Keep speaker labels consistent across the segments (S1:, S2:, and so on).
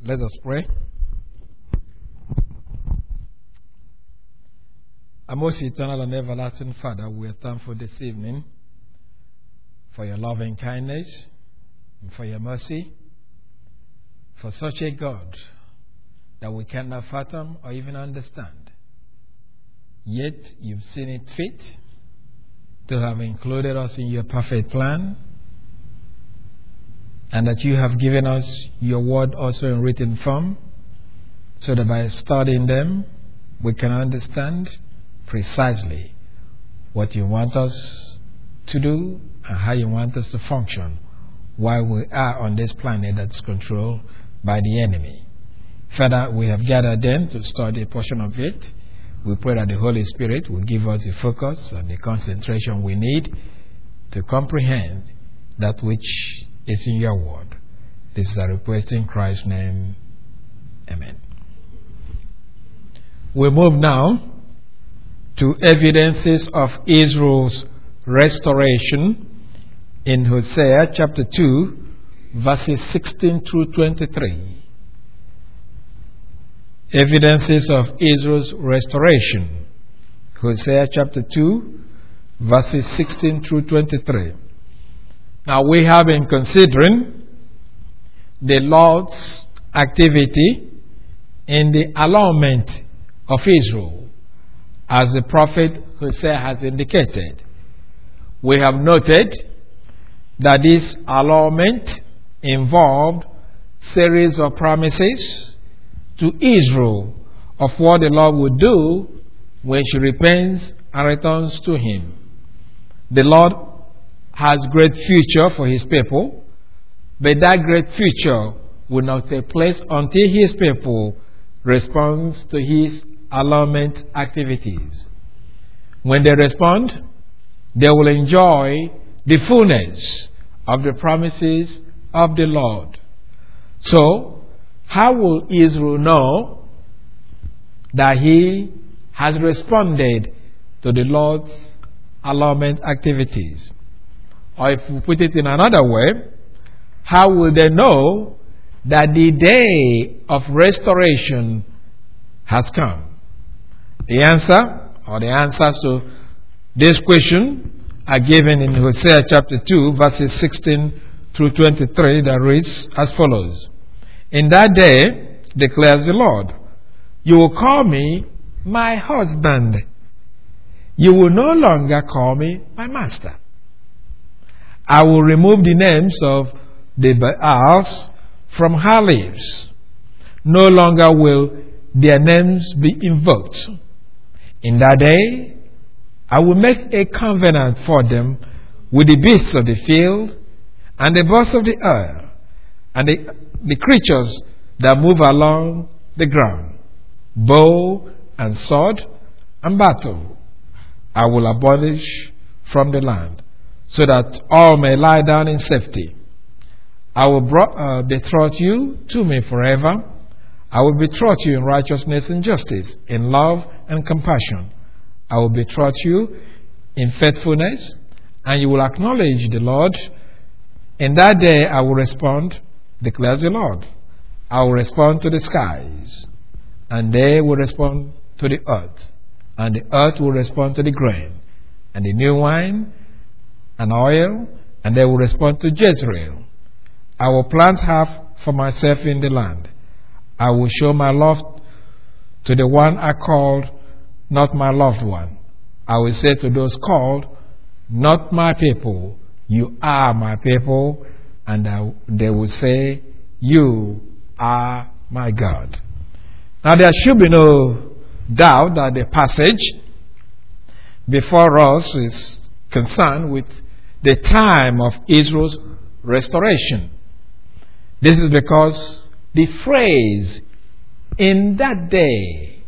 S1: Let us pray. Our most eternal and everlasting Father, we are thankful this evening for your loving kindness and for your mercy, for such a God that we cannot fathom or even understand. Yet you've seen it fit to have included us in your perfect plan, and that you have given us your word also in written form, so that by studying them we can understand precisely what you want us to do and how you want us to function while we are on this planet that's controlled by the enemy. Father, we have gathered then to study a portion of it. We pray that the Holy Spirit will give us the focus and the concentration we need to comprehend that which is in your word. This is a request in Christ's name. Amen. We move now to evidences of Israel's restoration in Hosea chapter 2, verses 16 through 23. Evidences of Israel's restoration. Hosea chapter 2, verses 16 through 23. Now we have been considering the Lord's activity in the allurement of Israel, as the prophet Hosea has indicated. We have noted that this allurement involved series of promises to Israel of what the Lord would do when she repents and returns to Him. The Lord has great future for His people, but that great future will not take place until His people responds to His allurement activities. When they respond, they will enjoy the fullness of the promises of the Lord. So, how will Israel know that he has responded to the Lord's allurement activities? Or if we put it in another way, how will they know that the day of restoration has come? The answer, or the answers to this question, are given in Hosea chapter 2, verses 16 through 23, that reads as follows. In that day, declares the Lord, you will call me my husband. You will no longer call me my master. I will remove the names of the Baals from her lips. No longer will their names be invoked. In that day, I will make a covenant for them with the beasts of the field and the birds of the air and the creatures that move along the ground, bow and sword and battle. I will abolish from the land, so that all may lie down in safety. I will betroth you to me forever. I will betroth you in righteousness and justice, in love and compassion. I will betroth you in faithfulness, and you will acknowledge the Lord. In that day I will respond, declares the Lord. I will respond to the skies, and they will respond to the earth, and the earth will respond to the grain, and the new wine and oil, and they will respond to Jezreel. I will plant half for myself in the land. I will show my love to the one I called not my loved one. I will say to those called not my people, you are my people, and they will say, you are my God. Now there should be no doubt that the passage before us is concerned with the time of Israel's restoration. This is because the phrase, in that day,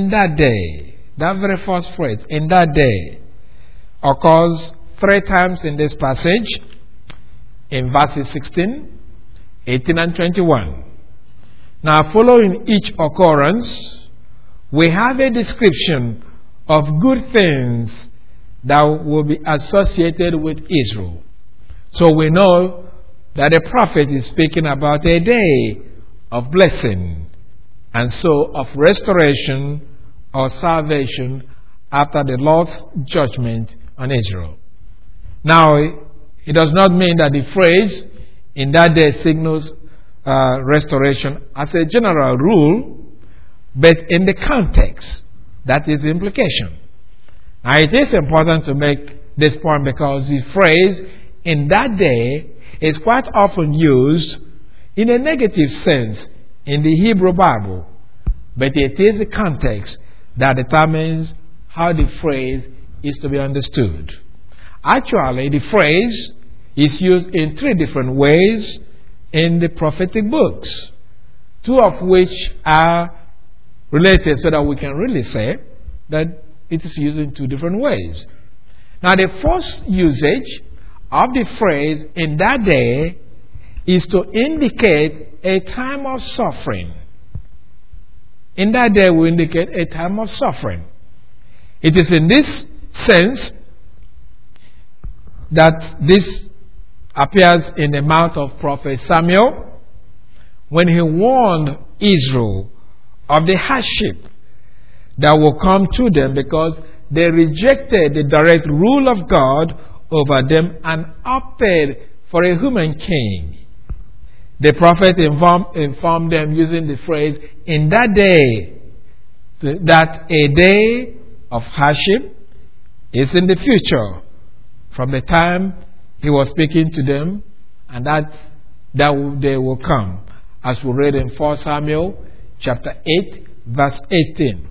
S1: that very first phrase, in that day, occurs 3 times in this passage, in verses 16, 18, and 21. Now, following each occurrence, we have a description of good things that will be associated with Israel. So we know that the prophet is speaking about a day of blessing, and so of restoration or salvation after the Lord's judgment on Israel. Now, it does not mean that the phrase "in that day" signals restoration as a general rule, but in the context, that is the implication. Now, it is important to make this point because the phrase "in that day" is quite often used in a negative sense in the Hebrew Bible, but it is the context that determines how the phrase is to be understood. Actually, the phrase is used in 3 different ways in the prophetic books, 2 of which are related so that we can really say that it is used in 2 different ways. Now, the first usage of the phrase "in that day" is to indicate a time of suffering. In that day will indicate a time of suffering. It is in this sense that this appears in the mouth of prophet Samuel when he warned Israel of the hardship that will come to them because they rejected the direct rule of God over them and opted for a human king. The prophet informed them using the phrase "in that day," that a day of hardship is in the future from the time he was speaking to them, and that day will come, as we read in 1 Samuel chapter 8, verse 18.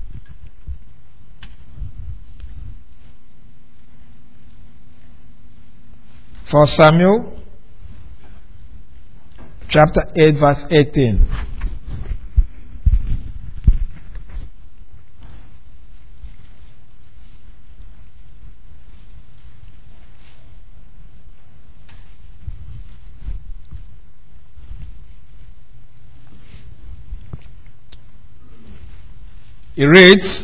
S1: For Samuel chapter 8, verse 18. It reads,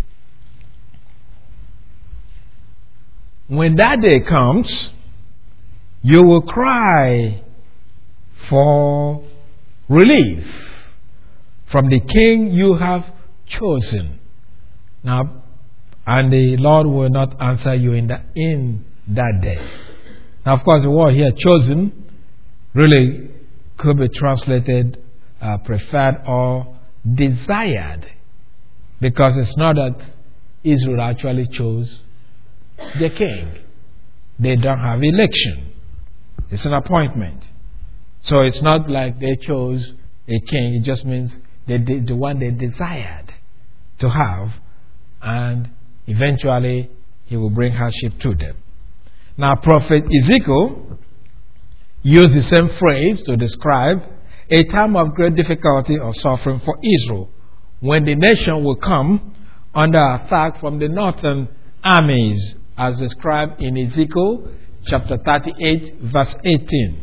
S1: "When that day comes, you will cry for relief from the king you have chosen. Now, and the Lord will not answer you in that day." Now, of course, the word here "chosen" really could be translated preferred or desired, because it's not that Israel actually chose the king. They don't have election. It's an appointment. So it's not like they chose a king. It just means the one they desired to have, and eventually he will bring hardship to them. Now, prophet Ezekiel used the same phrase to describe a time of great difficulty or suffering for Israel, when the nation will come under attack from the northern armies, as described in Ezekiel chapter 38, verse 18.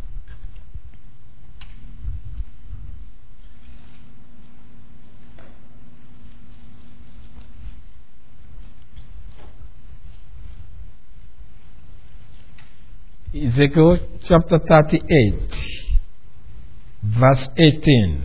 S1: Ezekiel chapter 38, verse 18.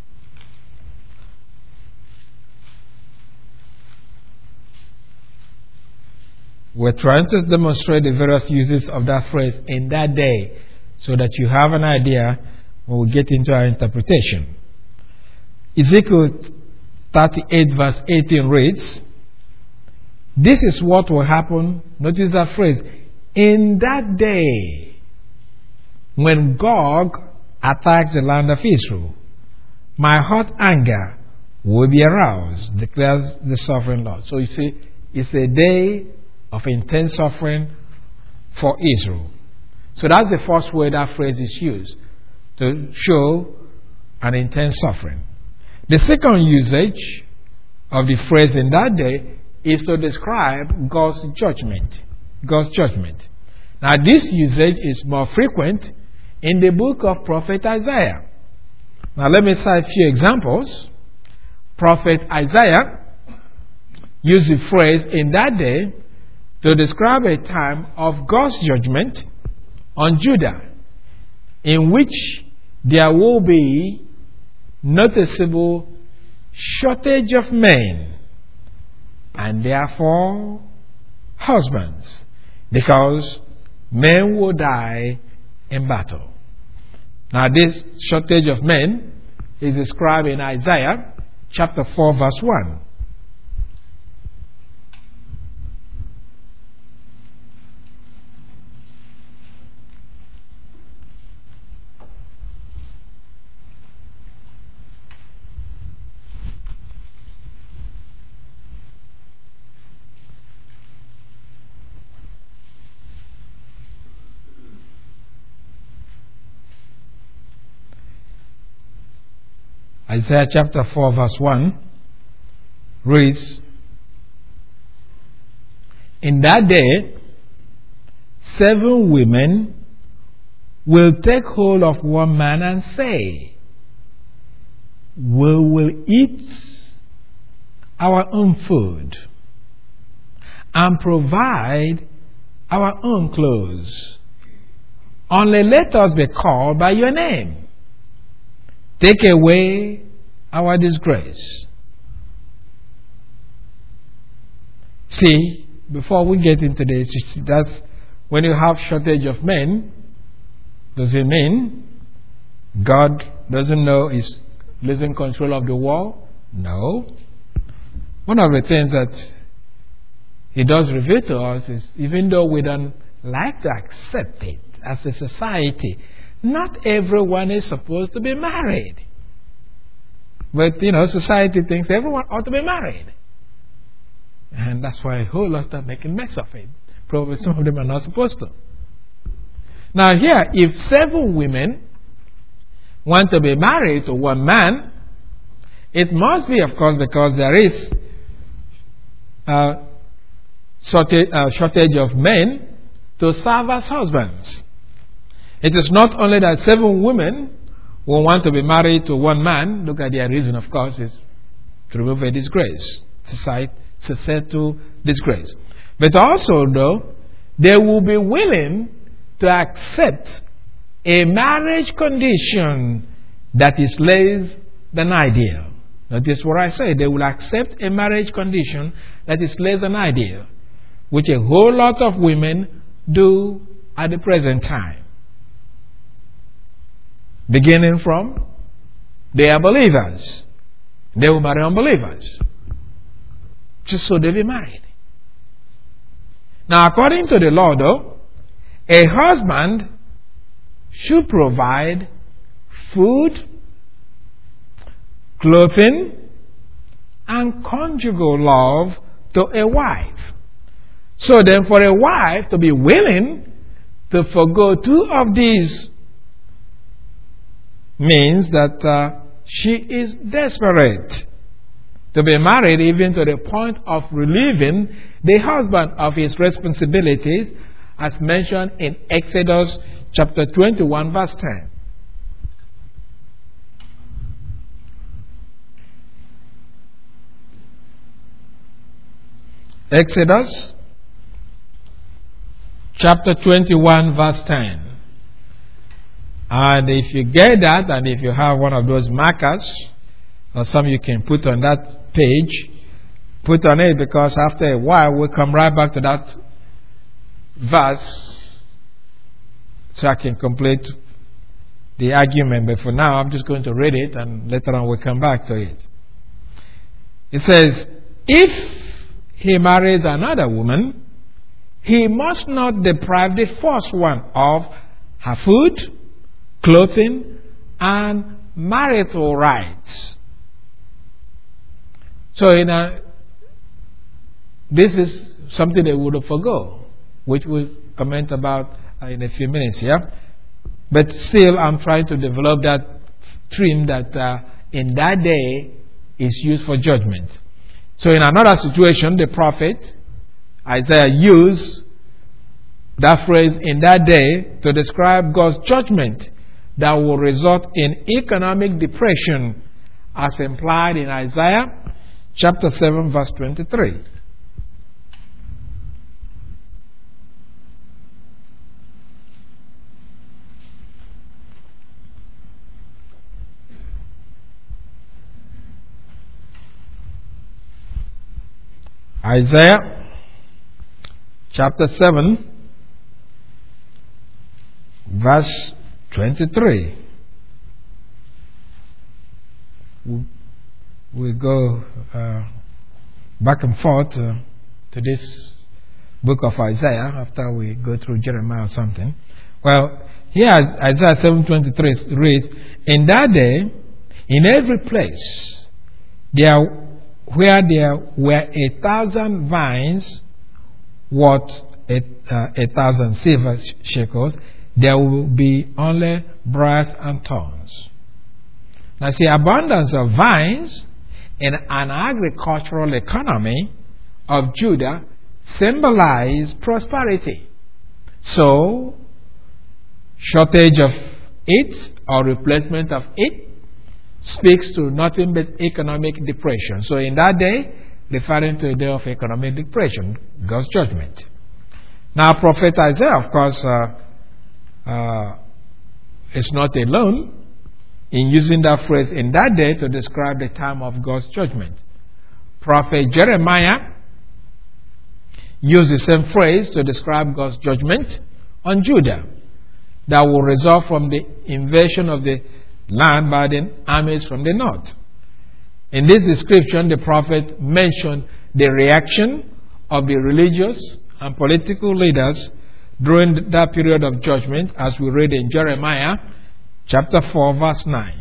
S1: We're trying to demonstrate the various uses of that phrase "in that day" so that you have an idea when we get into our interpretation. Ezekiel 38 verse 18 reads, "This is what will happen," notice that phrase, "in that day when Gog attacks the land of Israel. My hot anger will be aroused, declares the sovereign Lord." So you see, it's a day of intense suffering for Israel. So that's the first way that phrase is used, to show an intense suffering. The second usage of the phrase "in that day" is to describe God's judgment. God's judgment. Now, this usage is more frequent in the book of Prophet Isaiah. Now, let me cite a few examples. Prophet Isaiah used the phrase "in that day" to describe a time of God's judgment on Judah, in which there will be noticeable shortage of men and therefore husbands, because men will die in battle. Now, this shortage of men is described in Isaiah chapter 4 verse 1. Isaiah chapter 4 verse 1 reads, "In that day, 7 women will take hold of one man and say, 'We will eat our own food and provide our own clothes. Only let us be called by your name. Take away our disgrace.'" See, before we get into this, that's when you have shortage of men, does it mean God doesn't know He's losing control of the world? No. One of the things that He does reveal to us is, even though we don't like to accept it as a society, not everyone is supposed to be married. But, society thinks everyone ought to be married. And that's why a whole lot are making mess of it. Probably some of them are not supposed to. Now here, if 7 women want to be married to one man, it must be, of course, because there is a shortage of men to serve as husbands. It is not only that 7 women will want to be married to one man. Look at their reason, of course, is to remove a disgrace, societal disgrace. But also, though, they will be willing to accept a marriage condition that is less than ideal. Notice what I say. They will accept a marriage condition that is less than ideal, which a whole lot of women do at the present time. Beginning from, they are believers. They will marry unbelievers, just so they be married. Now, according to the law, though, a husband should provide food, clothing, and conjugal love to a wife. So then, for a wife to be willing to forgo 2 of these means that she is desperate to be married, even to the point of relieving the husband of his responsibilities, as mentioned in Exodus chapter 21 verse 10. Exodus chapter 21 verse 10. And if you get that, and if you have one of those markers, or some you can put on that page, put on it, because after a while we'll come right back to that verse so I can complete the argument. But for now, I'm just going to read it, and later on we'll come back to it. It says, "If he marries another woman, he must not deprive the first one of her food, clothing, and marital rights." So, this is something they would forgo, which we'll comment about in a few minutes here. But still, I'm trying to develop that theme that in that day is used for judgment. So, in another situation, the prophet Isaiah used that phrase "in that day" to describe God's judgment that will result in economic depression, as implied in Isaiah chapter 7 verse 23. Isaiah chapter 7, verse 23. We go back and forth to this book of Isaiah after we go through Jeremiah or something. Well, here Isaiah 7:23 reads, "In that day, in every place where there were 1,000 vines worth 1,000 silver shekels, there will be only briars and thorns." Now see, abundance of vines in an agricultural economy of Judah symbolize prosperity. So, shortage of it or replacement of it speaks to nothing but economic depression. So in that day, referring to a day of economic depression, God's judgment. Now, Prophet Isaiah, of course, is not alone in using that phrase "in that day" to describe the time of God's judgment. Prophet Jeremiah used the same phrase to describe God's judgment on Judah that will result from the invasion of the land by the armies from the north. In this description, the prophet mentioned the reaction of the religious and political leaders during that period of judgment, as we read in Jeremiah chapter 4, verse 9.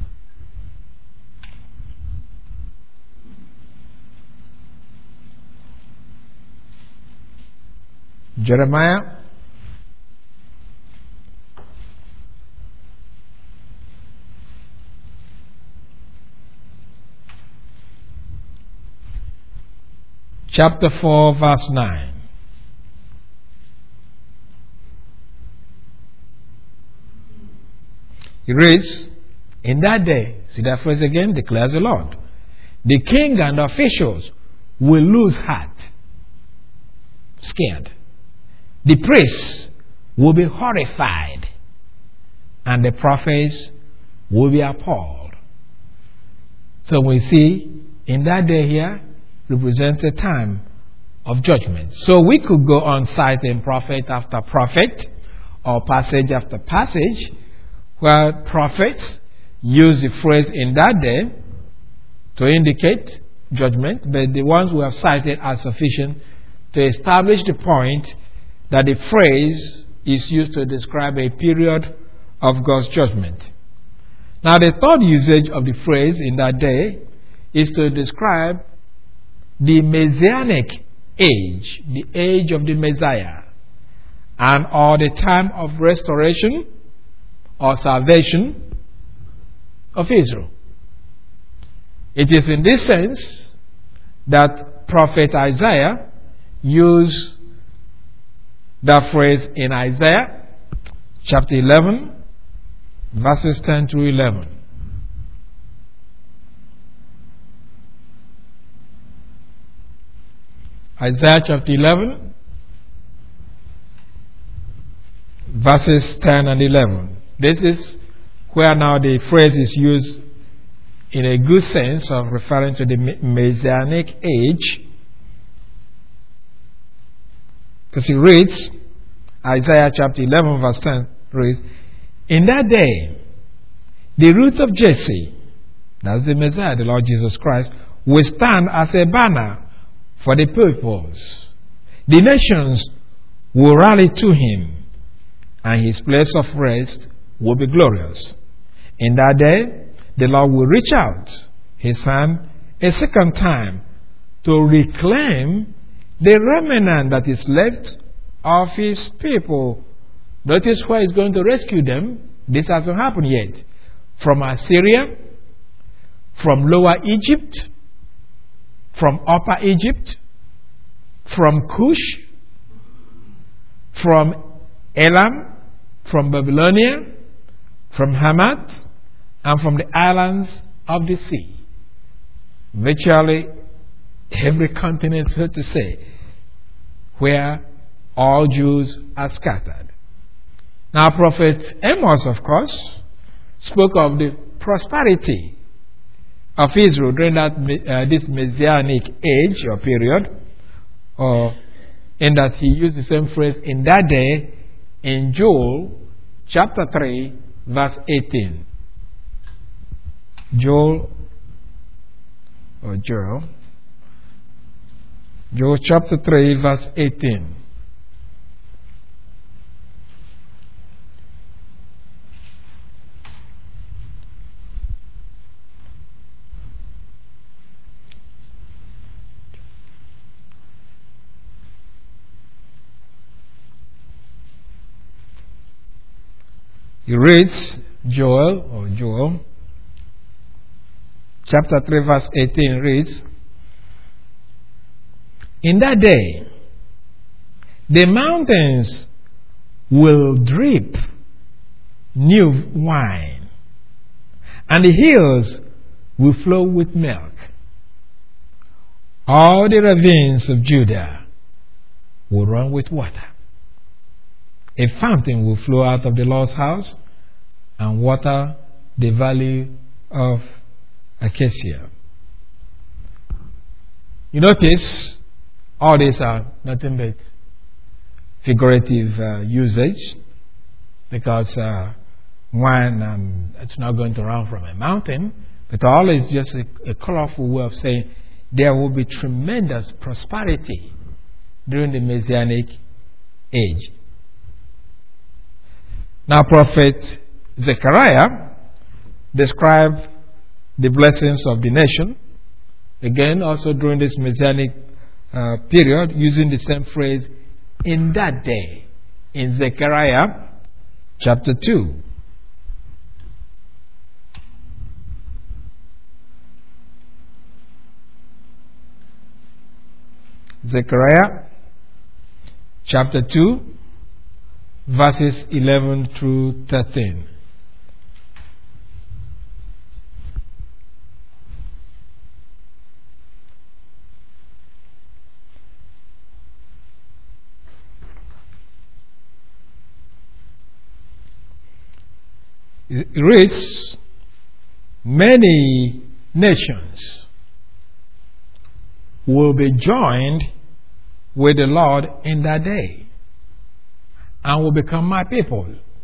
S1: Jeremiah chapter 4, verse 9. He reads, "In that day," see that phrase again, declares the Lord, "the king and the officials will lose heart," scared. "The priests will be horrified, and the prophets will be appalled." So we see in that day here represents a time of judgment. So we could go on citing prophet after prophet or passage after passage where prophets use the phrase "in that day" to indicate judgment, but the ones we have cited are sufficient to establish the point that the phrase is used to describe a period of God's judgment. Now, the third usage of the phrase "in that day" is to describe the Messianic age, the age of the Messiah, and or the time of restoration or salvation of Israel. It is in this sense that Prophet Isaiah used that phrase in Isaiah chapter 11, verses 10 through 11. Isaiah chapter 11, verses 10 and 11. This is where now the phrase is used in a good sense of referring to the Messianic age. Because he reads, Isaiah chapter 11, verse 10 reads, "In that day, the root of Jesse," that's the Messiah, the Lord Jesus Christ, "will stand as a banner for the peoples. The nations will rally to him, and his place of rest will be glorious. In that day, the Lord will reach out his hand a second time to reclaim the remnant that is left of his people." Notice where he's going to rescue them. This hasn't happened yet. From Assyria, from Lower Egypt, from Upper Egypt, from Cush, from Elam, from Babylonia, from Hamath, and from the islands of the sea. Virtually every continent, so to say, where all Jews are scattered. Now, Prophet Amos, of course, spoke of the prosperity of Israel during this Messianic age or period, or in that he used the same phrase in that day in Joel chapter 3 verse 18. Joel chapter 3 verse 18. He reads Joel chapter 3 verse 18 reads, "In that day the mountains will drip new wine, and the hills will flow with milk. All the ravines of Judah will run with water. A fountain will flow out of the Lord's house and water the valley of Acacia." You notice all these are nothing but figurative usage, because wine it's not going to run from a mountain, but all is just a colorful way of saying there will be tremendous prosperity during the Messianic age. Now, Prophet Zechariah described the blessings of the nation, again, also during this Messianic period, using the same phrase, "in that day," in Zechariah chapter 2. Zechariah chapter 2, verses 11 through 13. It reads, "Many nations will be joined with the Lord in that day, and will become my people.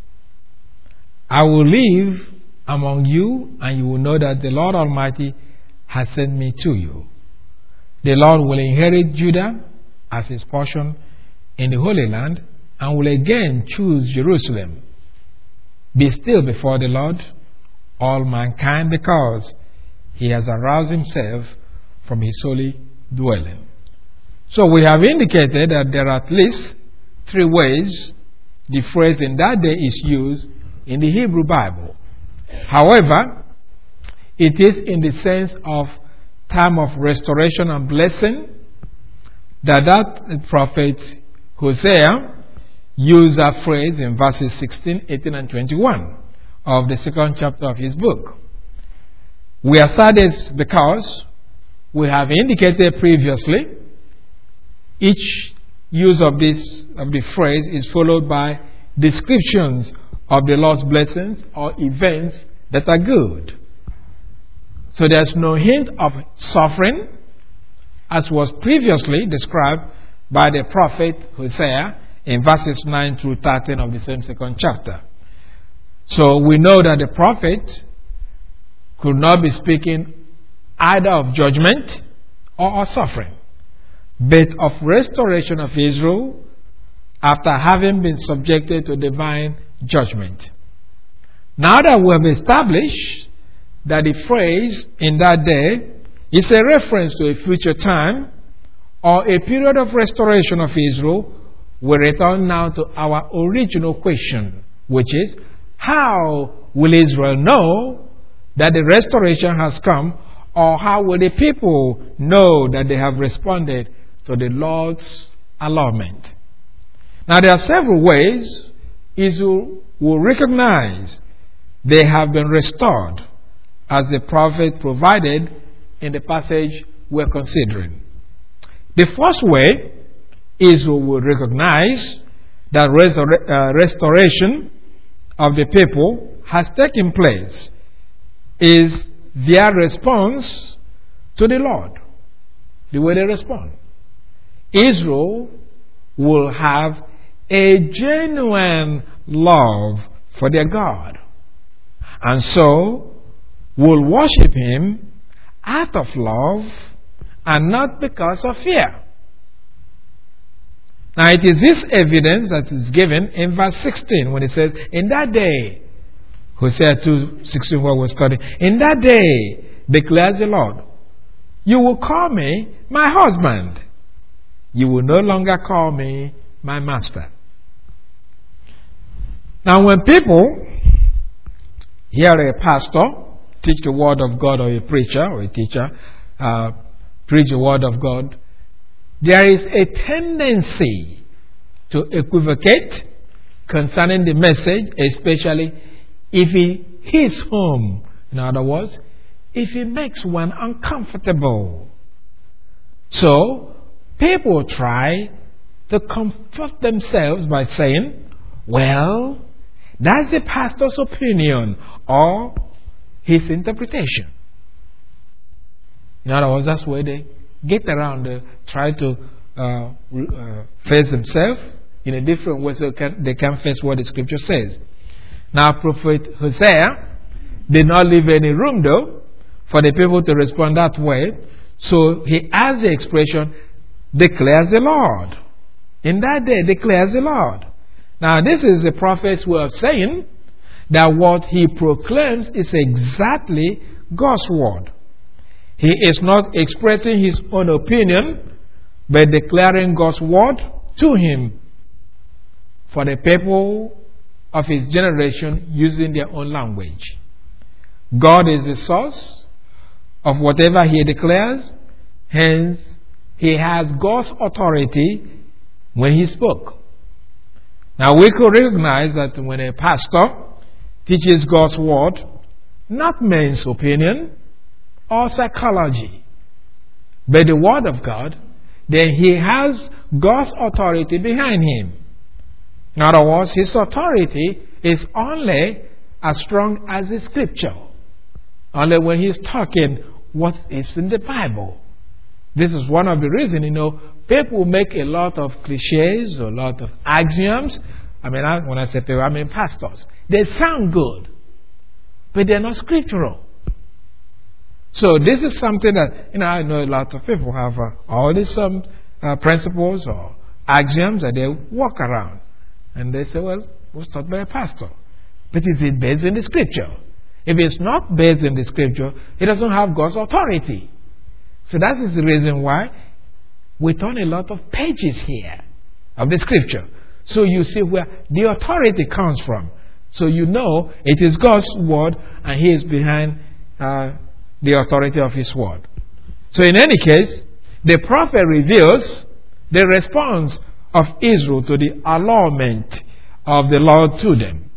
S1: I will live among you, and you will know that the Lord Almighty has sent me to you. The Lord will inherit Judah as his portion in the Holy Land, and will again choose Jerusalem. Be still before the Lord, all mankind, because he has aroused himself from his holy dwelling." So we have indicated that there are at least three ways the phrase "in that day" is used in the Hebrew Bible. However, it is in the sense of time of restoration and blessing that prophet Hosea used that phrase in verses 16, 18, and 21 of the second chapter of his book. We are saddened because we have indicated previously each use of the phrase is followed by descriptions of the Lord's blessings or events that are good. So there's no hint of suffering, as was previously described by the prophet Hosea in verses 9 through 13 of the same second chapter. So we know that the prophet could not be speaking either of judgment or of suffering, but of restoration of Israel after having been subjected to divine judgment. Now that we have established that the phrase "in that day" is a reference to a future time or a period of restoration of Israel, we return now to our original question, which is, how will Israel know that the restoration has come, or how will the people know that they have responded to the Lord's allotment? Now, there are several ways Israel will recognize they have been restored, as the prophet provided in the passage we're considering. The first way Israel will recognize that restoration of the people has taken place is their response to the Lord, the way they respond. Israel will have a genuine love for their God, and so will worship Him out of love and not because of fear. Now it is this evidence that is given in verse 16 when it says, in that day, Hosea 2:16, what we're studying, in that day, declares the Lord, you will call me my husband. You will no longer call me my master. Now when people hear a pastor teach the word of God, or a preacher or a teacher preach the word of God, there is a tendency to equivocate concerning the message, especially if it hits home. In other words, if it makes one uncomfortable. So, people try to comfort themselves by saying, well, that's the pastor's opinion or his interpretation. In other words, that's where they get around, they try to face themselves in a different way so they can face what the scripture says. Now, Prophet Hosea did not leave any room, though, for the people to respond that way. So he adds the expression, declares the Lord. In that day, declares the Lord. Now, this is the prophet's way of saying that what he proclaims is exactly God's word. He is not expressing his own opinion, but declaring God's word to him for the people of his generation using their own language. God is the source of whatever he declares, hence he has God's authority when he spoke. Now we could recognize that when a pastor teaches God's word, not man's opinion or psychology, but the word of God, then he has God's authority behind him. In other words, his authority is only as strong as the scripture. Only when he's talking what is in the Bible. This is one of the reasons, people make a lot of cliches, a lot of axioms. When I say people, I mean pastors. They sound good, but they're not scriptural. So this is something that, I know a lot of people have all these principles or axioms that they walk around. And they say, well, it was taught by a pastor. But is it based in the scripture? If it's not based in the scripture, it doesn't have God's authority. So that is the reason why we turn a lot of pages here of the scripture. So you see where the authority comes from. So it is God's word and he is behind the authority of his word. So in any case, the prophet reveals the response of Israel to the allurement of the Lord to them.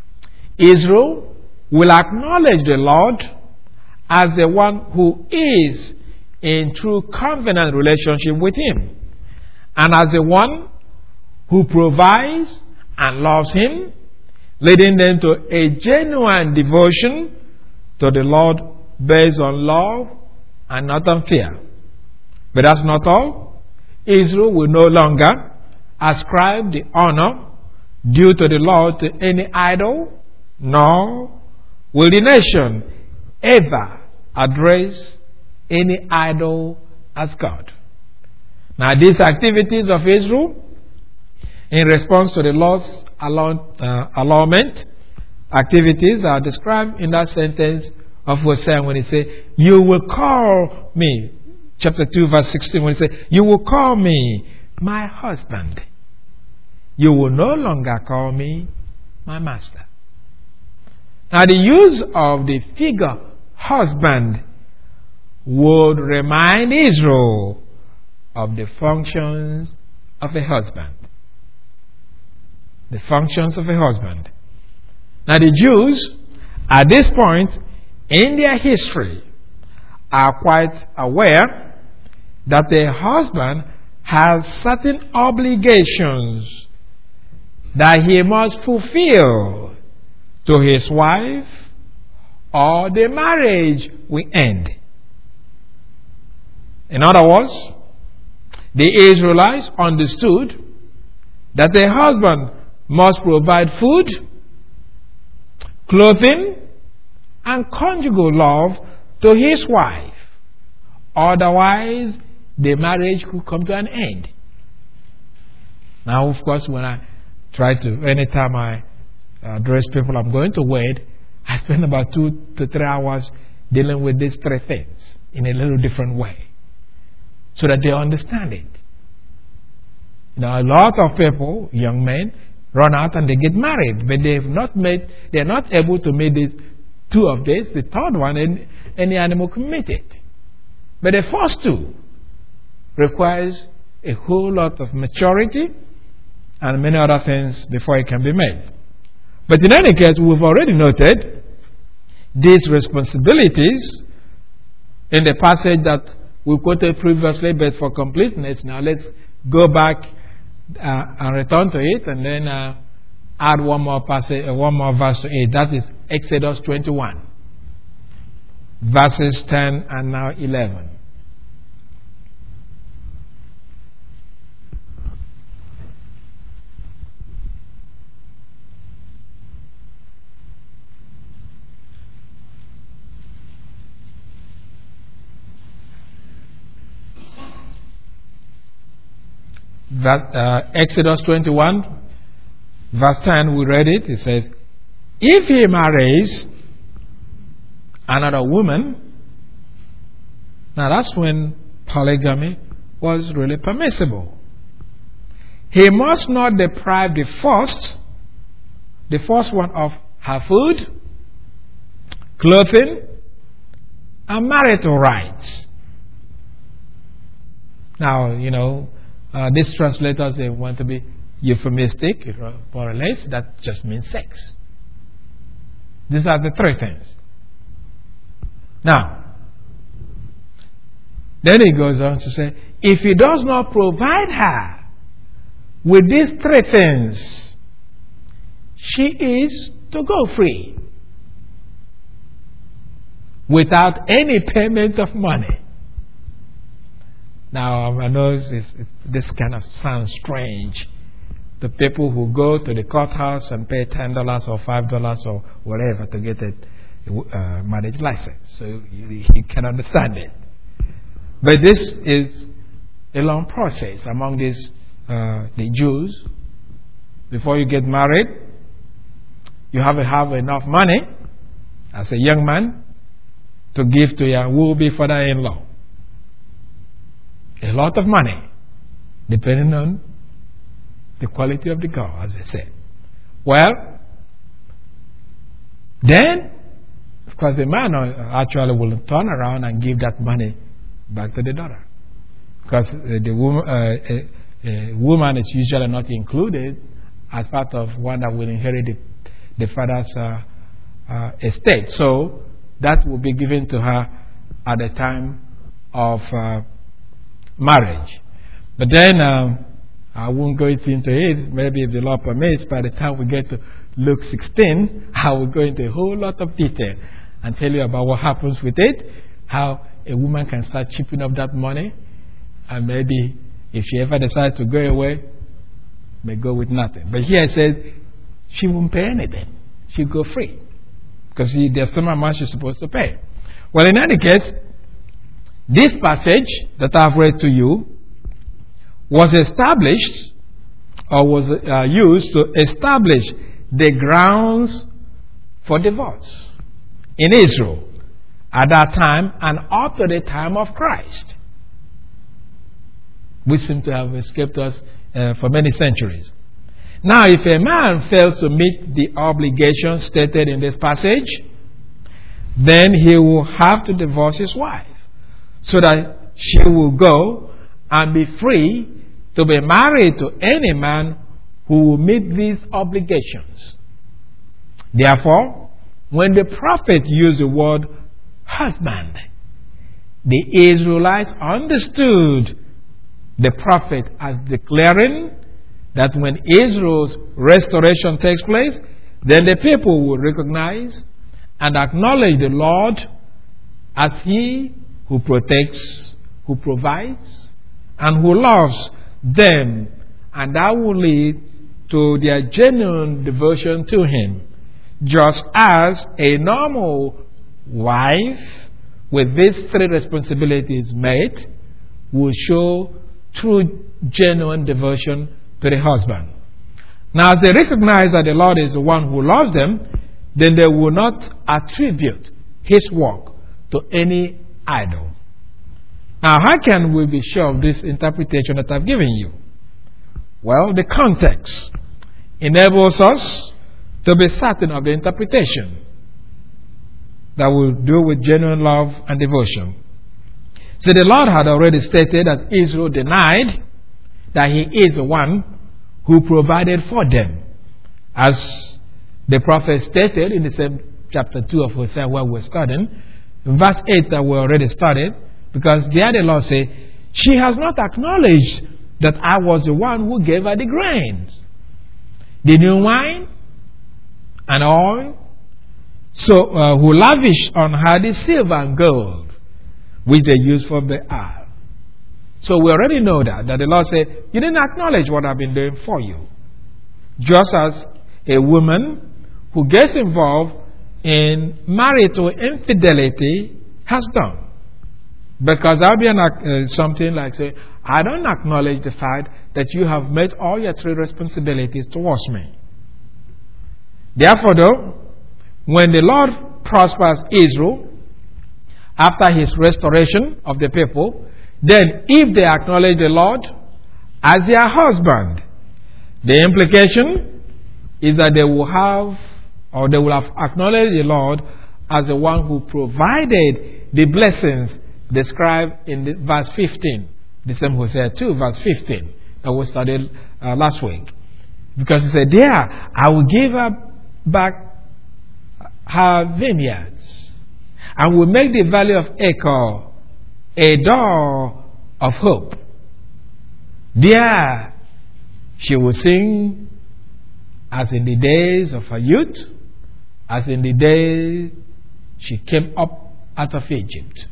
S1: Israel will acknowledge the Lord as the one who is in true covenant relationship with him, and as the one who provides and loves him, leading them to a genuine devotion to the Lord based on love and not on fear. But that's not all. Israel will no longer ascribe the honor due to the Lord to any idol, nor will the nation ever address any idol as God. Now, these activities of Israel, in response to the Lord's allurement, activities are described in that sentence of Hosea when he says, you will call me, chapter 2, verse 16, when he says, you will call me my husband. You will no longer call me my master. Now, the use of the figure husband would remind Israel of the functions of a husband. The functions of a husband. Now, the Jews, at this point in their history, are quite aware that a husband has certain obligations that he must fulfill to his wife, or the marriage will end. In other words, The Israelites understood that a husband must provide food, clothing, and conjugal love to his wife. Otherwise, the marriage could come to an end. Now, of course, when I try to, anytime I address people I'm going to wed, I spend about 2 to 3 hours dealing with these 3 things in a little different way, so that they understand it. A lot of people, young men, run out and they get married, but they're not able to make these 2 of this, the third one, and any animal can meet it. But the first 2 requires a whole lot of maturity and many other things before it can be made. But in any case, we've already noted these responsibilities in the passage that we quoted previously, but for completeness, now let's go back and return to it, and then add one more passage, one more verse to it. That is Exodus 21, verses 10 and now 11. Exodus 21, verse 10, we read it. It says, if he marries another woman, now that's when polygamy was really permissible. He must not deprive the first one of her food, clothing, and marital rights. Now, these translators, they want to be euphemistic, more or less. That just means sex. These are the 3 things. Now, then he goes on to say, if he does not provide her with these 3 things, she is to go free without any payment of money. Now, I know this kind of sounds strange. The people who go to the courthouse and pay $10 or $5 or whatever to get a marriage license. So you can understand it. But this is a long process among the Jews. Before you get married, you have to have enough money as a young man to give to your will-be father-in-law. A lot of money, depending on the quality of the girl, as I said. Well, then, of course, the man actually will turn around and give that money back to the daughter. Because the woman is usually not included as part of one that will inherit the father's estate. So, that will be given to her at the time of marriage. But then I won't go into it. Maybe if the Lord permits, by the time we get to Luke 16, I will go into a whole lot of detail and tell you about what happens with it, how a woman can start chipping up that money, and maybe if she ever decides to go away, may go with nothing. But here it says she won't pay anything. She'll go free because there's some amount she's supposed to pay. Well, in any case, this passage that I've read to you was established or was used to establish the grounds for divorce in Israel at that time and up to the time of Christ, which seem to have escaped us for many centuries. Now, if a man fails to meet the obligations stated in this passage, then he will have to divorce his wife, so that she will go and be free to be married to any man who will meet these obligations. Therefore, when the prophet used the word husband, the Israelites understood the prophet as declaring that when Israel's restoration takes place, then the people will recognize and acknowledge the Lord as He who protects, who provides, and who loves them, and that will lead to their genuine devotion to him, just as a normal wife with these three responsibilities met will show true genuine devotion to the husband. Now, as they recognize that the Lord is the one who loves them, then they will not attribute his work to any idol. Now, how can we be sure of this interpretation that I've given you? Well, the context enables us to be certain of the interpretation that will do with genuine love and devotion. So the Lord had already stated that Israel denied that he is the one who provided for them, as the prophet stated in the same chapter 2 of Hosea where we're studying, in verse 8 that we already studied, because there the Lord said, she has not acknowledged that I was the one who gave her the grains, the new wine, and oil, so who lavished on her the silver and gold, which they used for Baal. So we already know that the Lord said, you didn't acknowledge what I've been doing for you. Just as a woman who gets involved in marital infidelity has done. Because that'll be something like, say, I don't acknowledge the fact that you have met all your three responsibilities towards me. Therefore, though, when the Lord prospers Israel after his restoration of the people, then if they acknowledge the Lord as their husband, the implication is that they will have acknowledged the Lord as the one who provided the blessings described in verse 15. The same Hosea 2, verse 15, that we studied last week. Because he said, there, I will give her back her vineyards, and will make the valley of Achor a door of hope. There she will sing as in the days of her youth, as in the day she came up out of Egypt.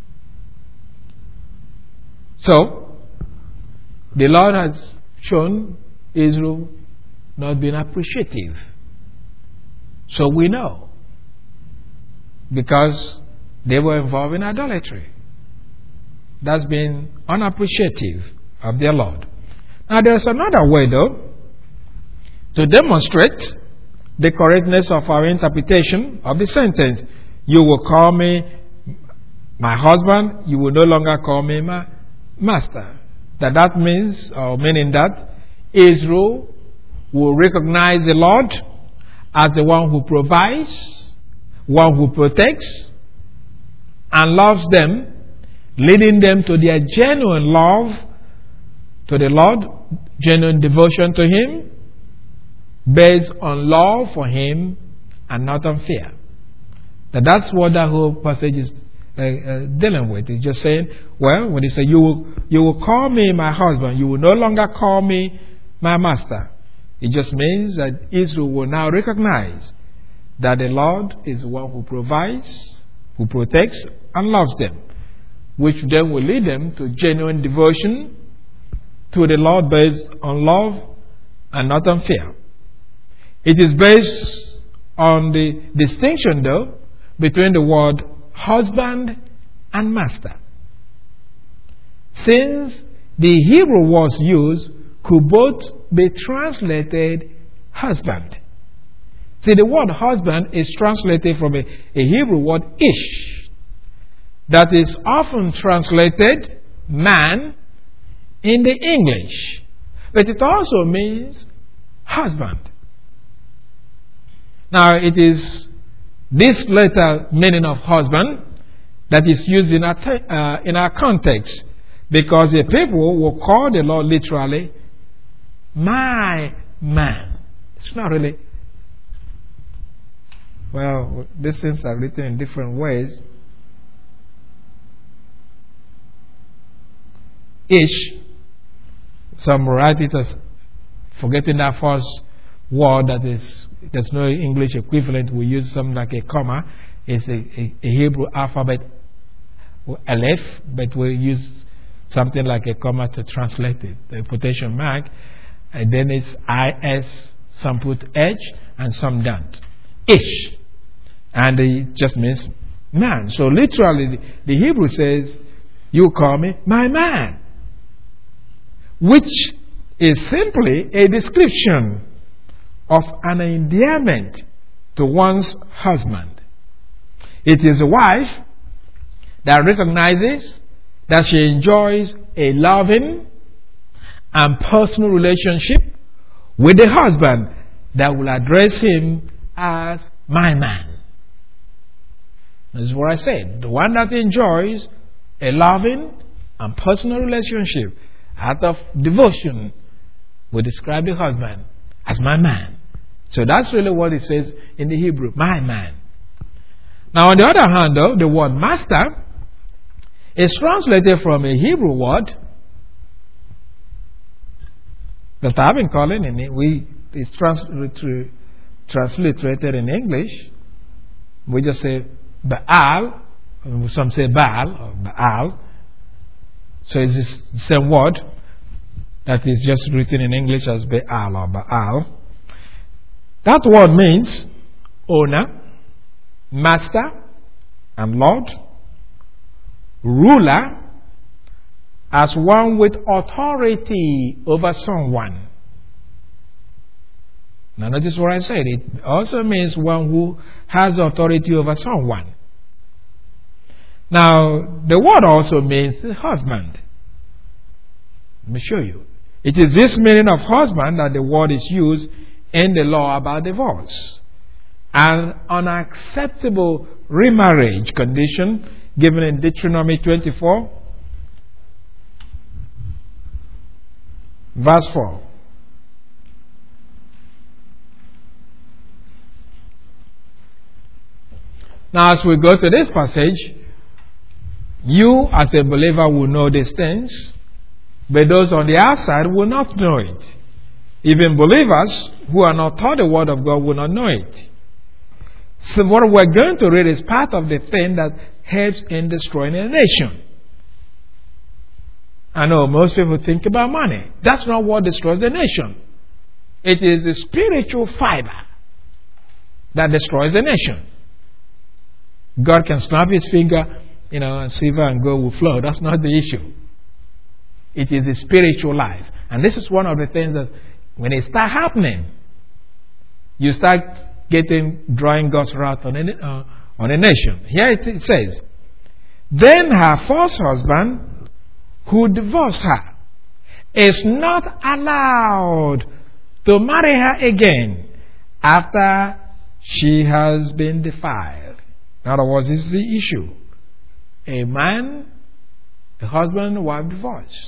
S1: So, the Lord has shown Israel not being appreciative. So we know, because they were involved in idolatry. That's been unappreciative of their Lord. Now there's another way, though, to demonstrate the correctness of our interpretation of the sentence. You will call me my husband, you will no longer call me my master. That means, or meaning that Israel will recognize the Lord as the one who provides, one who protects, and loves them, leading them to their genuine love to the Lord, genuine devotion to him, based on love for him and not on fear. That's what that whole passage is dealing with. It's just saying, well, when he says, you will call me my husband, you will no longer call me my master. It just means that Israel will now recognize that the Lord is the one who provides, who protects, and loves them, which then will lead them to genuine devotion to the Lord based on love and not on fear. It is based on the distinction, though, between the word husband and master. Since the Hebrew words used could both be translated husband. See, the word husband is translated from a Hebrew word ish, that is often translated man in the English, but it also means husband. Now, it is this latter meaning of husband that is used in our context, because the people will call the Lord literally my man. It's not really. Well, these things are written in different ways. Ish, some write it as forgetting that first word that is, there's no English equivalent. We use something like a comma. It's a Hebrew alphabet, Aleph, but we use something like a comma to translate it, the quotation mark, and then it's is, some put H, and some don't. Ish. And it just means man. So literally, the Hebrew says, you call me my man, which is simply a description of an endearment to one's husband. It is a wife that recognizes that she enjoys a loving and personal relationship with the husband that will address him as my man. This is what I said. The one that enjoys a loving and personal relationship out of devotion will describe the husband as my man. So that's really what it says in the Hebrew, my man. Now, on the other hand, though, the word master is translated from a Hebrew word that I've been calling it's transliterated in English. We just say Baal, some say Baal or Baal. So it's the same word that is just written in English as Baal or Baal. That word means owner, master, and lord, ruler, as one with authority over someone. Now notice what I said. It also means one who has authority over someone. Now, the word also means husband. Let me show you. It is this meaning of husband that the word is used in the law about divorce. An unacceptable remarriage condition given in Deuteronomy 24, verse 4. Now, as we go to this passage, you as a believer will know these things, but those on the outside will not know it. Even believers who are not taught the word of God will not know it. So what we're going to read is part of the thing that helps in destroying a nation. I know most people think about money. That's not what destroys a nation. It is the spiritual fiber that destroys a nation. God can snap his finger, and silver and gold will flow. That's not the issue. It is the spiritual life. And this is one of the things that when it starts happening, you start drawing God's wrath on a nation. Here it says, then her first husband who divorced her is not allowed to marry her again after she has been defiled. In other words, this is the issue. A husband and wife divorce.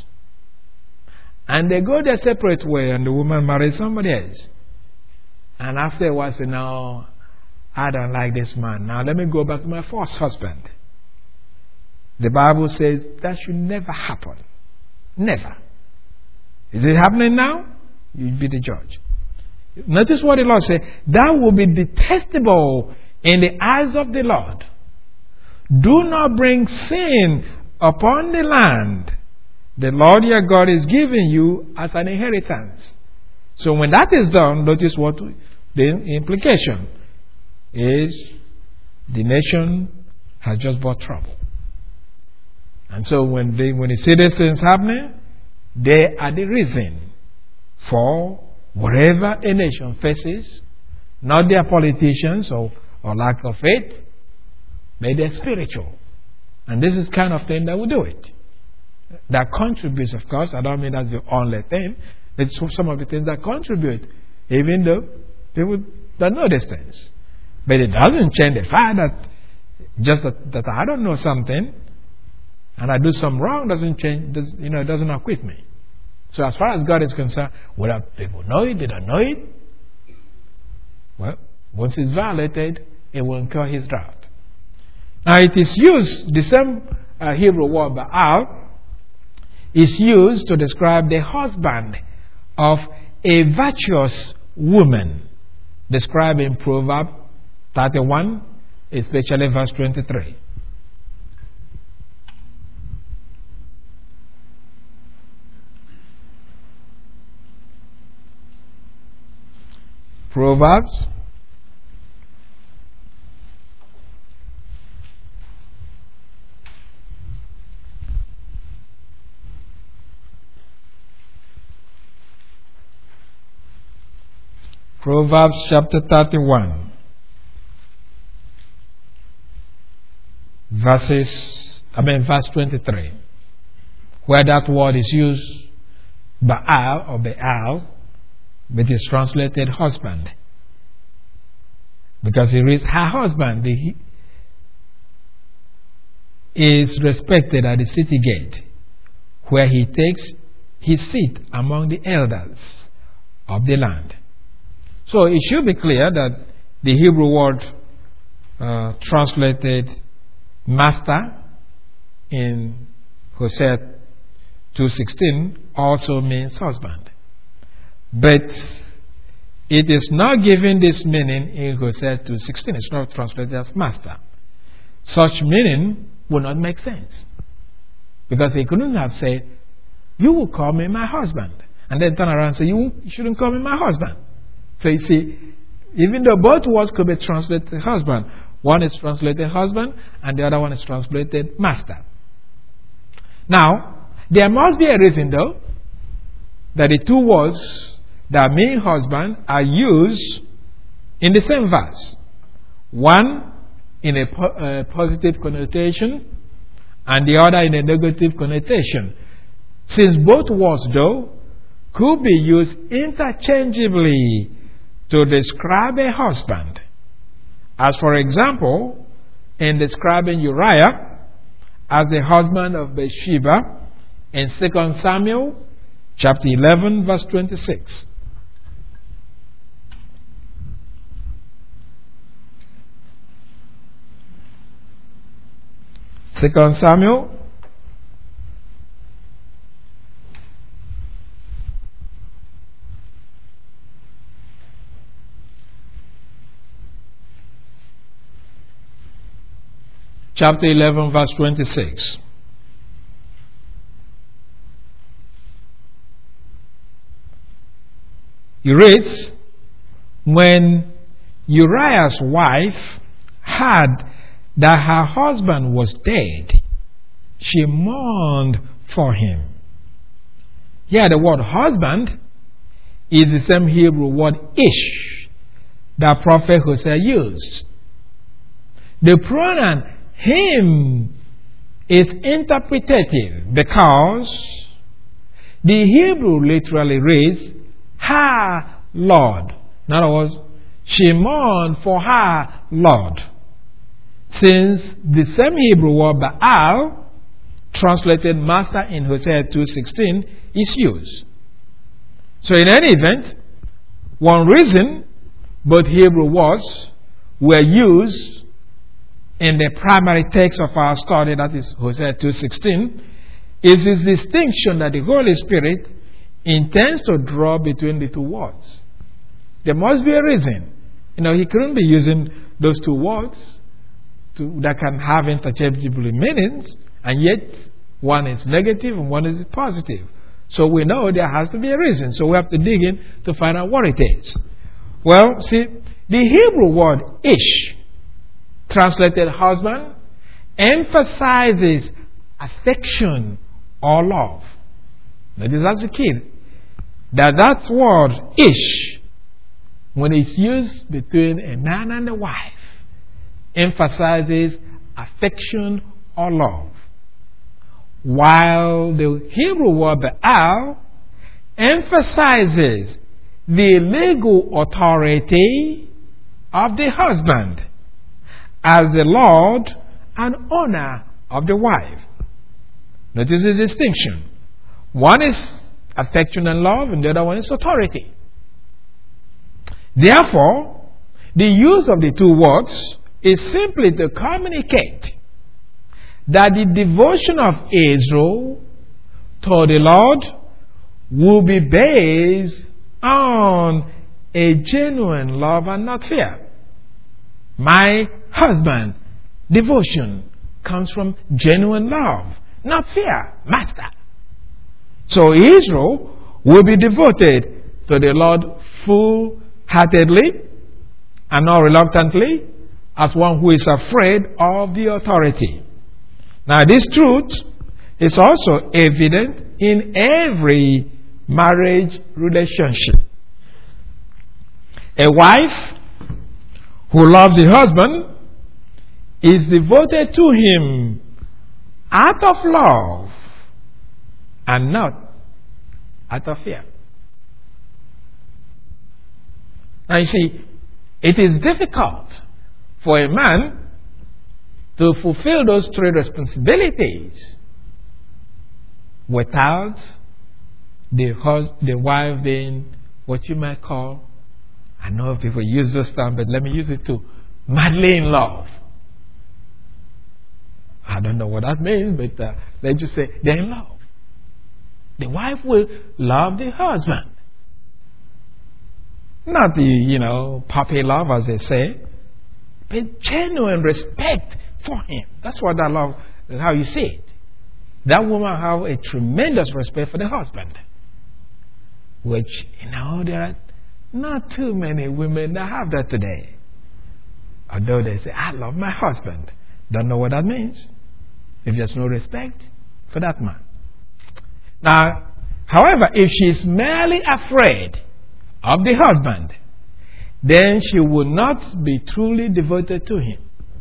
S1: And they go their separate way and the woman marries somebody else. And after a while say, no, I don't like this man. Now let me go back to my first husband. The Bible says that should never happen. Never. Is it happening now? You be the judge. Notice what the Lord said. That will be detestable in the eyes of the Lord. Do not bring sin upon the land the Lord your God is giving you as an inheritance. So when that is done, notice what the implication is. The nation has just brought trouble. And so when you see these things happening, they are the reason for whatever a nation faces, not their politicians or lack of faith, but they're spiritual. And this is kind of thing that will do it. That contributes, of course. I don't mean that's the only thing. It's some of the things that contribute, even though people don't know these things. But it doesn't change the fact that just that I don't know something and I do some wrong doesn't change. It doesn't acquit me. So as far as God is concerned, whether people know it, they don't know it, well, once it's violated, it will incur his wrath. Now it is used, the same Hebrew word Baal is used to describe the husband of a virtuous woman, described in Proverbs 31, especially verse 23. Proverbs chapter 31, verse 23, where that word is used, Baal or Baal, but is translated husband. Because it reads, her husband is respected at the city gate, where he takes his seat among the elders of the land. So it should be clear that the Hebrew word translated master in Hosea 2:16 also means husband. But it is not given this meaning in Hosea 2:16. It's not translated as master. Such meaning would not make sense. Because he couldn't have said, you will call me my husband. And then turn around and say, you shouldn't call me my husband. So you see, even though both words could be translated husband, one is translated husband and the other one is translated master. Now, there must be a reason though that the two words that mean husband are used in the same verse. One in a positive connotation and the other in a negative connotation. Since both words though could be used interchangeably to describe a husband. As for example, in describing Uriah as the husband of Bathsheba in 2 Samuel chapter 11 verse 26. 2 Samuel chapter 11 verse 26. He reads, when Uriah's wife heard that her husband was dead, she mourned for him. Here the word husband is the same Hebrew word ish that prophet Hosea used. The pronoun him is interpretative because the Hebrew literally reads her Lord. In other words, she mourned for her Lord. Since the same Hebrew word Baal, translated master in Hosea 2:16, is used. So in any event, one reason both Hebrew words were used in the primary text of our study, that is Hosea 2:16, is this distinction that the Holy Spirit intends to draw between the two words. There must be a reason. He couldn't be using those two words that can have interchangeable meanings, and yet one is negative and one is positive. So we know there has to be a reason. So we have to dig in to find out what it is. Well, see, the Hebrew word ish, translated husband, emphasizes affection or love. Notice that's the key. That word ish, when it's used between a man and a wife, emphasizes affection or love. While the Hebrew word Baal emphasizes the legal authority of the husband as the lord and owner of the wife. Notice the distinction. One is affection and love, and the other one is authority. Therefore, the use of the two words is simply to communicate that the devotion of Israel to the Lord will be based on a genuine love and not fear. My husband, devotion comes from genuine love, not fear, master. So Israel will be devoted to the Lord full heartedly and not reluctantly, as one who is afraid of the authority. Now, this truth is also evident in every marriage relationship. A wife who loves the husband is devoted to him out of love and not out of fear. Now, you see, it is difficult for a man to fulfill those three responsibilities without the wife being what you might call, I know people use this term, but let me use it too, madly in love. I don't know what that means, but let's just say they're in love. The wife will love the husband. Not the, puppy love, as they say, but genuine respect for him. That's what I love, how you see it. That woman have a tremendous respect for the husband. Which, there are not too many women that have that today. Although they say, I love my husband. Don't know what that means. If there's no respect for that man. Now, however, if she's merely afraid of the husband, then she will not be truly devoted to him.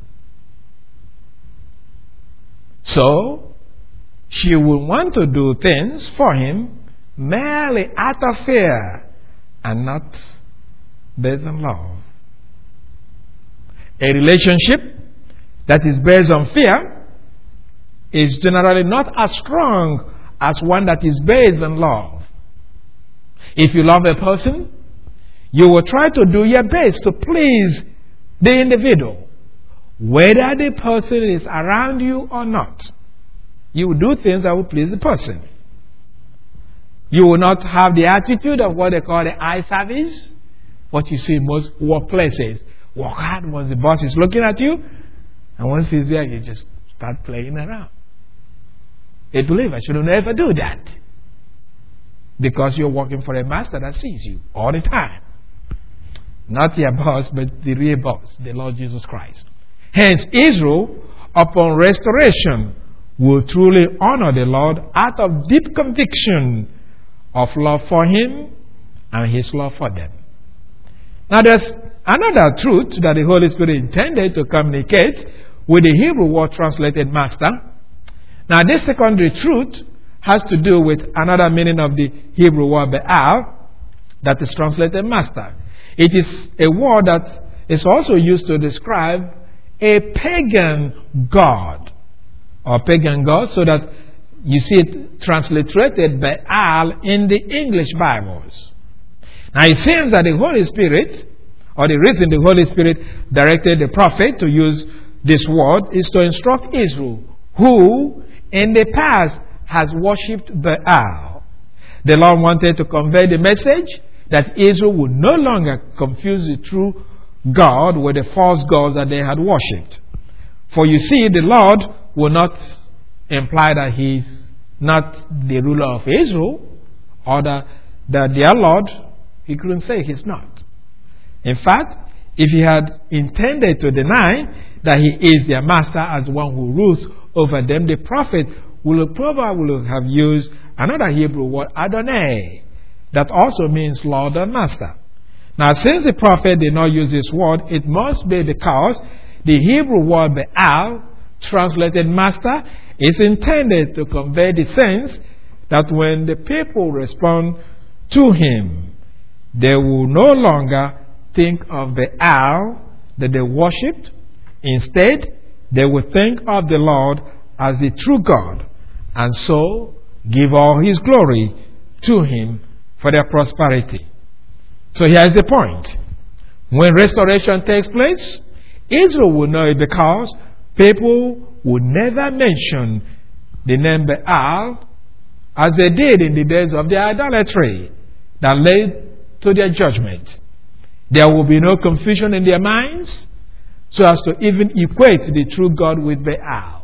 S1: So, she will want to do things for him merely out of fear and not based on love. A relationship that is based on fear is generally not as strong as one that is based on love. If you love a person, you will try to do your best to please the individual, whether the person is around you or not. You will do things that will please the person. You will not have the attitude of what they call the eye service, what you see in most workplaces. Work hard once the boss is looking at you, and once he's there, you just start playing around. A believer should never do that, because you're working for a master that sees you all the time. Not your boss, but the real boss, the Lord Jesus Christ. Hence, Israel, upon restoration, will truly honor the Lord out of deep conviction of love for him and his love for them. Now, there's another truth that the Holy Spirit intended to communicate with the Hebrew word translated master. Now, this secondary truth has to do with another meaning of the Hebrew word Baal, that is translated master. It is a word that is also used to describe a pagan god, or pagan god, so that you see it transliterated Baal in the English Bibles. Now, it seems that the Holy Spirit, or the reason the Holy Spirit directed the prophet to use this word, is to instruct Israel, who in the past has worshipped Baal. The Lord wanted to convey the message that Israel would no longer confuse the true God with the false gods that they had worshipped. For you see, the Lord will not imply that He is not the ruler of Israel, or that their Lord, He couldn't say He's not. In fact, if He had intended to deny that He is their master as one who rules over them, the prophet will probably have used another Hebrew word, Adonai, that also means Lord and Master. Now, since the prophet did not use this word, it must be because the Hebrew word Baal, translated master, is intended to convey the sense that when the people respond to him, they will no longer think of Baal that they worshipped. Instead, they will think of the Lord as the true God, and so give all His glory to Him for their prosperity. So here is the point. When restoration takes place, Israel will know it because people would never mention the name Baal as they did in the days of their idolatry that led to their judgment. There will be no confusion in their minds so as to even equate the true God with Baal.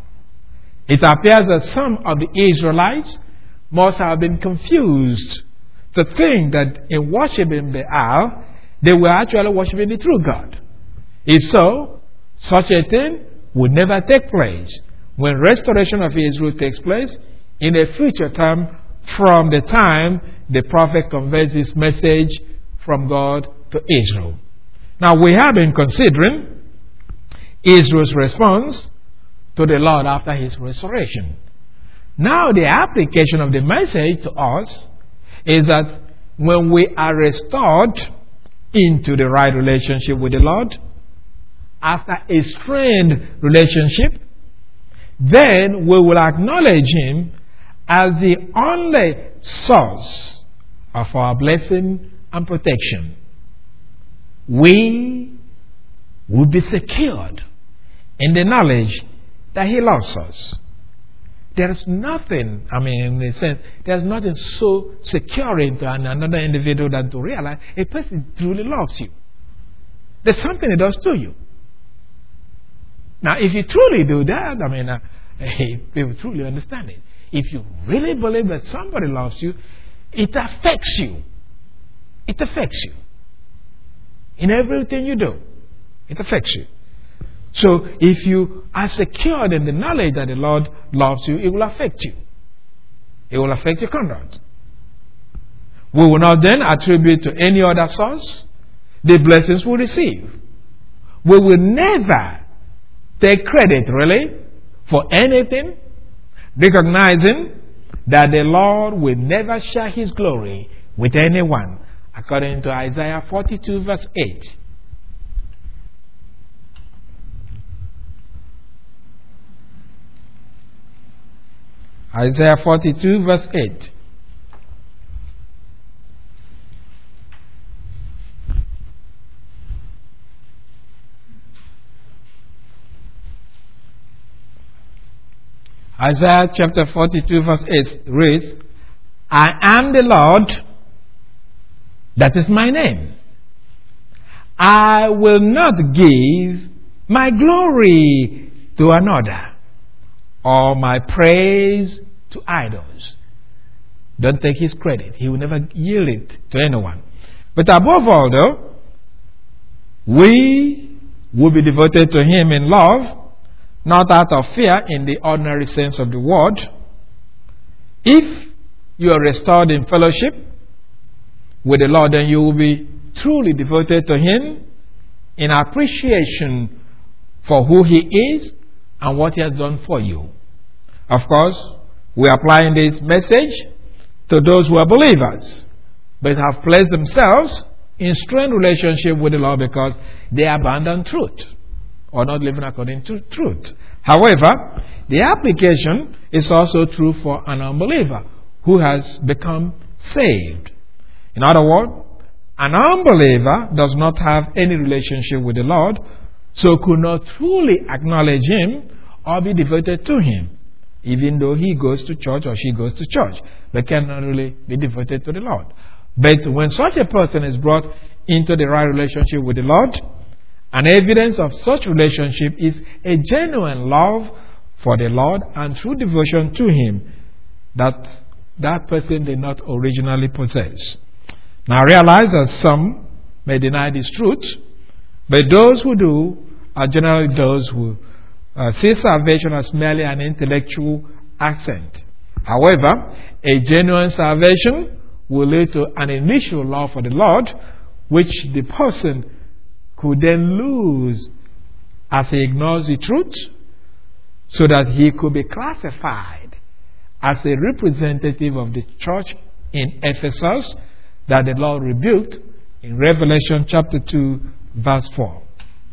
S1: It appears that some of the Israelites must have been confused to think that in worshiping Baal, they were actually worshiping the true God. If so, such a thing would never take place when restoration of Israel takes place in a future time from the time the prophet conveys his message from God to Israel. Now we have been considering Israel's response to the Lord after his restoration. Now the application of the message to us is that when we are restored into the right relationship with the Lord, after a strained relationship, then we will acknowledge him as the only source of our blessing and protection. We will be secured in the knowledge that he loves us. There is nothing, in a sense, there's nothing so securing to another individual than to realize a person truly loves you. There's something it does to you. Now, if you truly do that, people truly understand it. If you really believe that somebody loves you, it affects you. It affects you. In everything you do, it affects you. So, if you are secured in the knowledge that the Lord loves you, it will affect you. It will affect your conduct. We will not then attribute to any other source the blessings we receive. We will never take credit, really, for anything, recognizing that the Lord will never share his glory with anyone, according to Isaiah 42 verse 8. Isaiah 42 verse 8. Isaiah chapter 42 verse 8 reads, I am the Lord, that is my name. I will not give my glory to another, or my praise to idols. Don't take his credit. He will never yield it to anyone. But above all, though, we will be devoted to him in love, not out of fear in the ordinary sense of the word. If you are restored in fellowship with the Lord, then you will be truly devoted to him in appreciation for who he is and what he has done for you. Of course, we are applying this message to those who are believers, but have placed themselves in strained relationship with the Lord because they abandon truth or not living according to truth. However, the application is also true for an unbeliever who has become saved. In other words, an unbeliever does not have any relationship with the Lord, so could not truly acknowledge him or be devoted to him, even though he goes to church or she goes to church, but cannot really be devoted to the Lord. But when such a person is brought into the right relationship with the Lord, an evidence of such relationship is a genuine love for the Lord and true devotion to him that person did not originally possess. Now realize that some may deny this truth, but those who do are generally those who see salvation as merely an intellectual accent. However, a genuine salvation will lead to an initial love for the Lord, which the person could then lose as he ignores the truth, so that he could be classified as a representative of the church in Ephesus that the Lord rebuked in Revelation chapter 2 verse 4.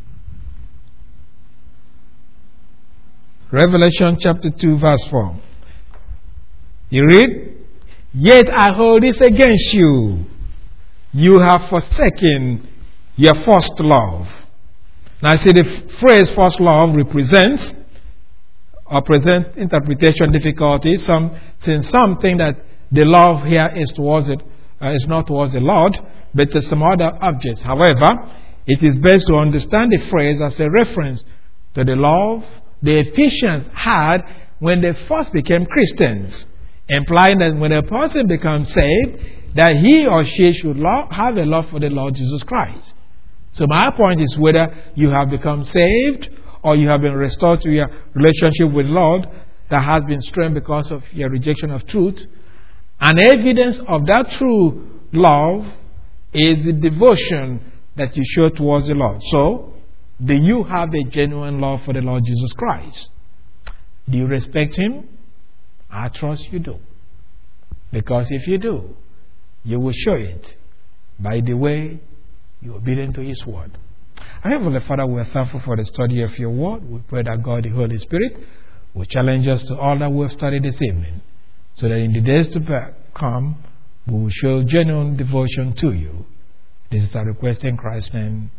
S1: Revelation chapter 2 verse 4. You read, Yet I hold this against you. You have forsaken your first love. Now I see the phrase first love represents or present interpretation difficulties. Some think that the love here is towards it, is not towards the Lord, but to some other objects. However, it is best to understand the phrase as a reference to the love the Ephesians had when they first became Christians, implying that when a person becomes saved, that he or she should have a love for the Lord Jesus Christ. So my point is whether you have become saved or you have been restored to your relationship with the Lord that has been strained because of your rejection of truth. And evidence of that true love is the devotion that you show towards the Lord. So, do you have a genuine love for the Lord Jesus Christ? Do you respect Him? I trust you do. Because if you do, you will show it by the way you are obedient to His word. Our Heavenly Father, we are thankful for the study of your word. We pray that God, the Holy Spirit, will challenge us to all that we have studied this evening, so that in the days to come, we will show genuine devotion to you. This is our request in Christ's name.